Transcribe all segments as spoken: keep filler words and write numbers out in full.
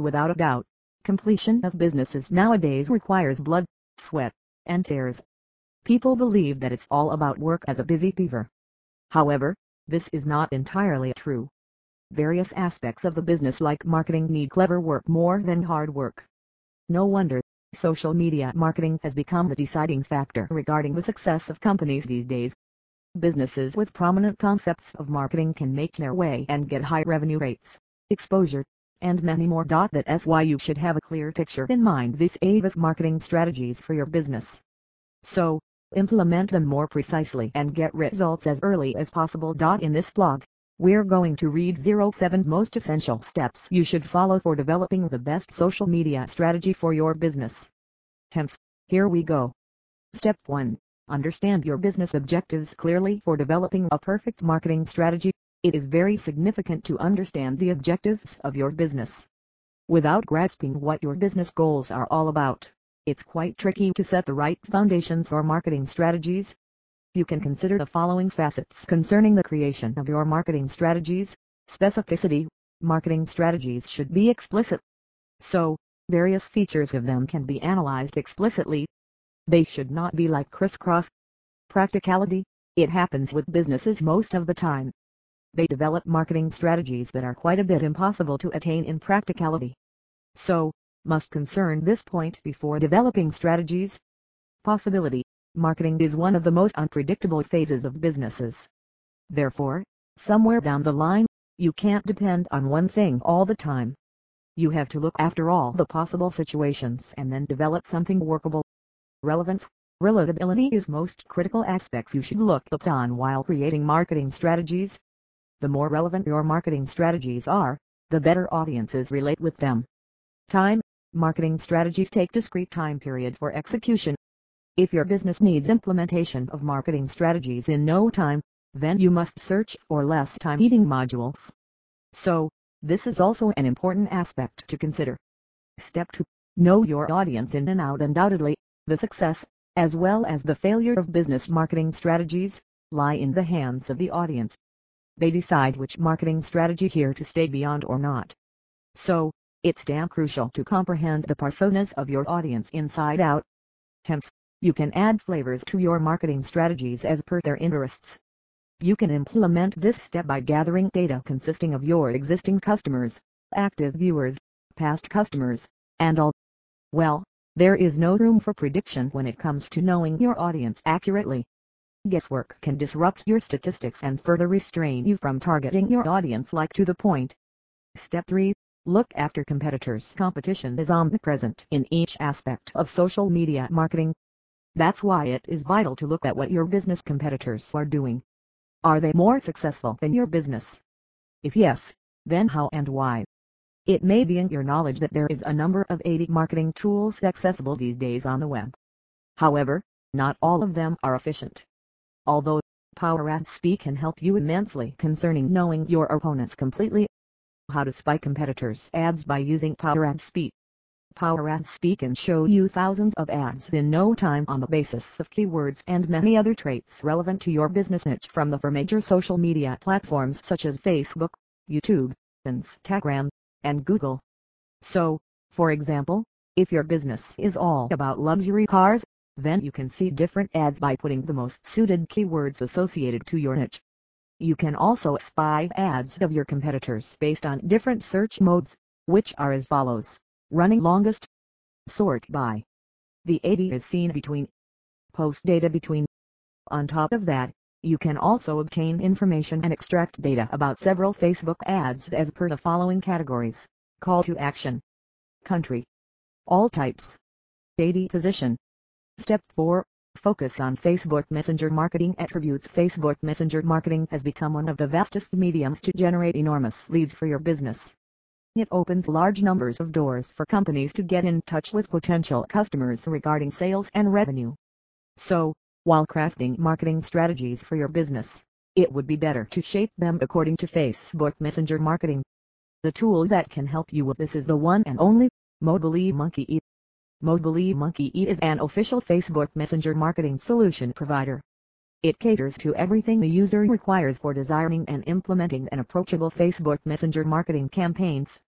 Without a doubt, completion of businesses nowadays requires blood, sweat, and tears. People believe that it's all about work as a busy beaver. However, this is not entirely true. Various aspects of the business like marketing need clever work more than hard work. No wonder social media marketing has become the deciding factor regarding the success of companies these days. Businesses with prominent concepts of marketing can make their way and get high revenue rates, exposure, and many more. That's why you should have a clear picture in mind this Avis marketing strategies for your business. So, implement them more precisely and get results as early as possible. In this blog, we're going to read zero seven most essential steps you should follow for developing the best social media strategy for your business. Hence, here we go. Step one. Understand your business objectives clearly. For developing a perfect marketing strategy, it is very significant to understand the objectives of your business. Without grasping what your business goals are all about, it's quite tricky to set the right foundation for marketing strategies. You can consider the following facets concerning the creation of your marketing strategies. Specificity. Marketing strategies should be explicit. So, various features of them can be analyzed explicitly. They should not be like crisscross. Practicality. It happens with businesses most of the time. They develop marketing strategies that are quite a bit impossible to attain in practicality. So, must concern this point before developing strategies. Possibility. Marketing is one of the most unpredictable phases of businesses. Therefore, somewhere down the line, you can't depend on one thing all the time. You have to look after all the possible situations and then develop something workable. Relevance. Relatability is most critical aspects you should look upon while creating marketing strategies. The more relevant your marketing strategies are, the better audiences relate with them. Time. Marketing strategies take discrete time period for execution. If your business needs implementation of marketing strategies in no time, then you must search for less time-eating modules. So, this is also an important aspect to consider. Step two. Know your audience in and out. Undoubtedly, the success, as well as the failure of business marketing strategies, lie in the hands of the audience. They decide which marketing strategy here to stay beyond or not. So, it's damn crucial to comprehend the personas of your audience inside out. Hence, you can add flavors to your marketing strategies as per their interests. You can implement this step by gathering data consisting of your existing customers, active viewers, past customers, and all. Well, there is no room for prediction when it comes to knowing your audience accurately. Guesswork can disrupt your statistics and further restrain you from targeting your audience like to the point. Step three. Look after competitors. Competition is omnipresent in each aspect of social media marketing. That's why it is vital to look at what your business competitors are doing. Are they more successful than your business? If yes, then how and why? It may be in your knowledge that there is a number of eighty marketing tools accessible these days on the web. However, not all of them are efficient. Although, PowerAdSpeak can help you immensely concerning knowing your opponents completely. How to spy competitors' ads by using PowerAdSpeak. PowerAdSpeak can show you thousands of ads in no time on the basis of keywords and many other traits relevant to your business niche from the four major social media platforms such as Facebook, YouTube, Instagram, and Google. So, for example, if your business is all about luxury cars, then you can see different ads by putting the most suited keywords associated to your niche. You can also spy ads of your competitors based on different search modes, which are as follows. Running longest. Sort by. The eighty is seen between. Post data between. On top of that, you can also obtain information and extract data about several Facebook ads as per the following categories. Call to action. Country. All types. eighty position. Step four. Focus on Facebook Messenger marketing attributes. Facebook Messenger marketing has become one of the vastest mediums to generate enormous leads for your business. It opens large numbers of doors for companies to get in touch with potential customers regarding sales and revenue. So, while crafting marketing strategies for your business, it would be better to shape them according to Facebook Messenger marketing. The tool that can help you with this is the one and only MobileMonkey. MobileMonkey is an official Facebook Messenger marketing solution provider. It caters to everything the user requires for designing and implementing an approachable Facebook Messenger marketing campaigns.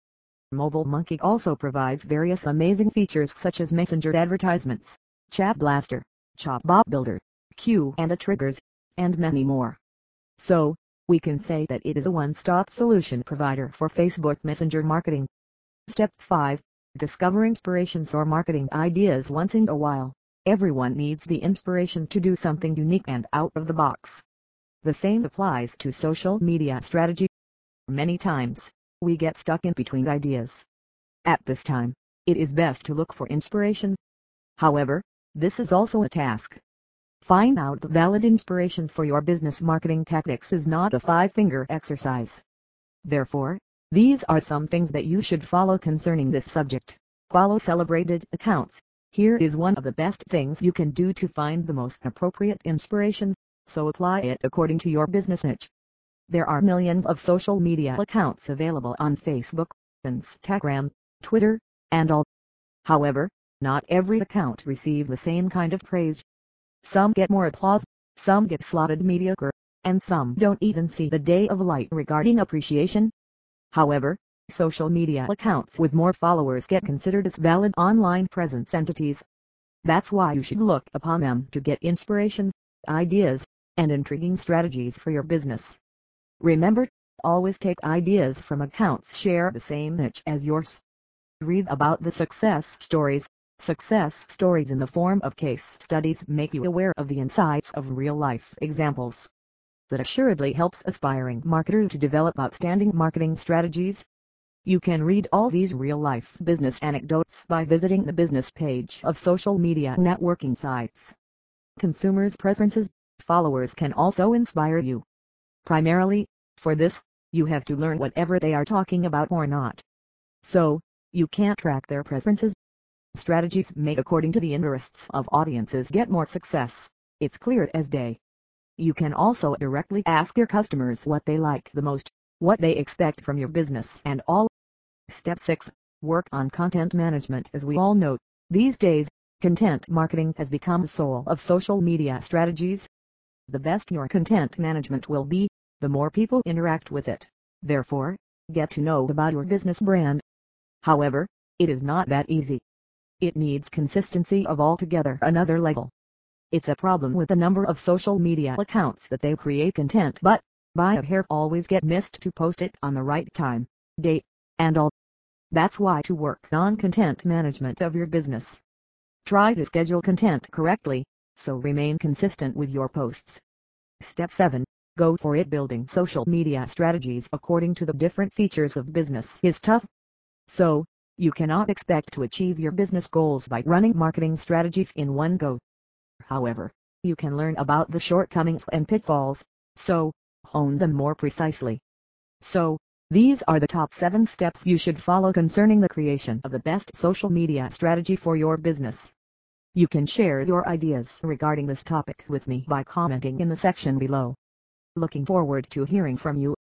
MobileMonkey also provides various amazing features such as Messenger advertisements, Chat Blaster, Chatbot Builder, Q and A triggers, and many more. So, we can say that it is a one-stop solution provider for Facebook Messenger marketing. Step five. Discover inspirations or marketing ideas. Once in a while, everyone needs the inspiration to do something unique and out of the box. The same applies to social media strategy. Many times, we get stuck in between ideas. At this time, it is best to look for inspiration. However, this is also a task. Find out the valid inspiration for your business marketing tactics is not a five-finger exercise. Therefore, these are some things that you should follow concerning this subject. Follow celebrated accounts. Here is one of the best things you can do to find the most appropriate inspiration, so apply it according to your business niche. There are millions of social media accounts available on Facebook, Instagram, Twitter, and all. However, not every account receives the same kind of praise. Some get more applause, some get slotted mediocre, and some don't even see the day of light regarding appreciation. However, social media accounts with more followers get considered as valid online presence entities. That's why you should look upon them to get inspiration, ideas, and intriguing strategies for your business. Remember, always take ideas from accounts share the same niche as yours. Read about the success stories. Success stories in the form of case studies make you aware of the insights of real-life examples. That assuredly helps aspiring marketers to develop outstanding marketing strategies. You can read all these real-life business anecdotes by visiting the business page of social media networking sites. Consumers' preferences, followers can also inspire you. Primarily, for this, you have to learn whatever they are talking about or not. So, you can't track their preferences. Strategies made according to the interests of audiences get more success. It's clear as day. You can also directly ask your customers what they like the most, what they expect from your business and all. Step six. Work on content management. As we all know, these days, content marketing has become the soul of social media strategies. The best your content management will be, the more people interact with it. Therefore, get to know about your business brand. However, it is not that easy. It needs consistency of altogether another level. It's a problem with a number of social media accounts that they create content but, by a hair always get missed to post it on the right time, date, and all. That's why to work on content management of your business. Try to schedule content correctly, so remain consistent with your posts. Step seven. Go for it. Building social media strategies according to the different features of business is tough. So, you cannot expect to achieve your business goals by running marketing strategies in one go. However, you can learn about the shortcomings and pitfalls, so, hone them more precisely. So, these are the top seven steps you should follow concerning the creation of the best social media strategy for your business. You can share your ideas regarding this topic with me by commenting in the section below. Looking forward to hearing from you.